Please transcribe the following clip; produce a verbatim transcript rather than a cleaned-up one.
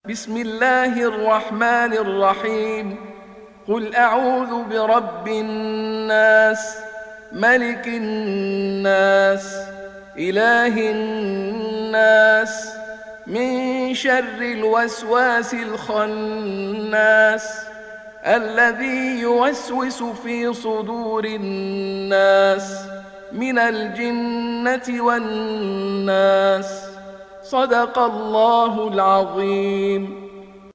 بسم الله الرحمن الرحيم. قل أعوذ برب الناس، ملك الناس، إله الناس، من شر الوسواس الخناس الذي يوسوس في صدور الناس من الجنة والناس. صدق الله العظيم.